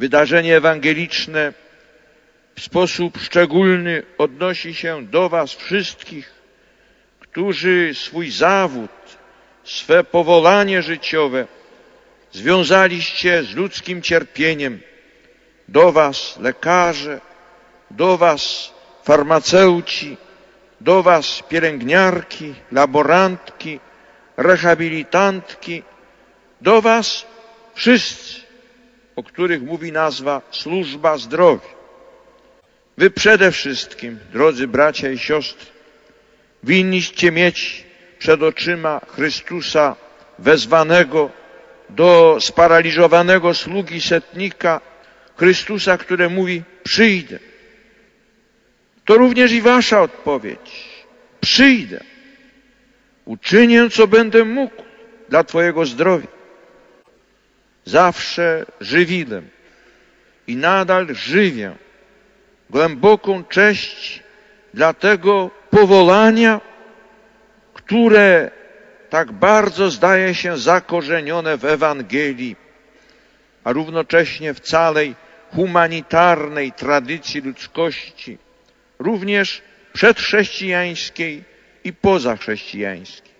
wydarzenie ewangeliczne w sposób szczególny odnosi się do was wszystkich, którzy swój zawód, swe powołanie życiowe związaliście z ludzkim cierpieniem. Do was lekarze, do was farmaceuci, do was pielęgniarki, laborantki, rehabilitantki, do was wszyscy, o których mówi nazwa służba zdrowia. Wy przede wszystkim, drodzy bracia i siostry, winniście mieć przed oczyma Chrystusa wezwanego do sparaliżowanego sługi setnika, Chrystusa, który mówi: przyjdę. To również i wasza odpowiedź. Przyjdę. Uczynię, co będę mógł dla twojego zdrowia. Zawsze żywiłem i nadal żywię głęboką cześć dla tego powołania, które tak bardzo zdaje się zakorzenione w Ewangelii, a równocześnie w całej humanitarnej tradycji ludzkości, również przedchrześcijańskiej i pozachrześcijańskiej.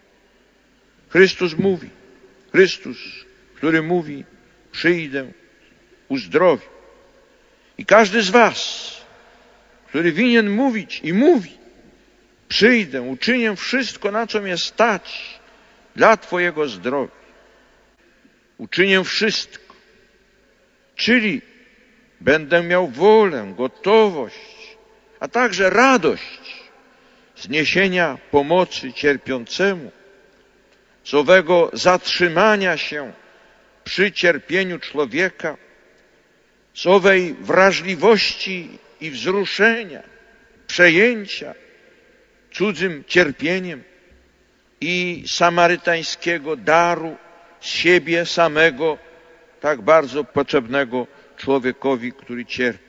Chrystus, który mówi: przyjdę, uzdrowię. I każdy z was, który winien mówić i mówi: przyjdę, uczynię wszystko, na co mnie stać dla twojego zdrowia. Uczynię wszystko, czyli będę miał wolę, gotowość, a także radość z niesienia pomocy cierpiącemu, z owego zatrzymania się przy cierpieniu człowieka, z owej wrażliwości i wzruszenia, przejęcia cudzym cierpieniem i samarytańskiego daru siebie samego, tak bardzo potrzebnego człowiekowi, który cierpi.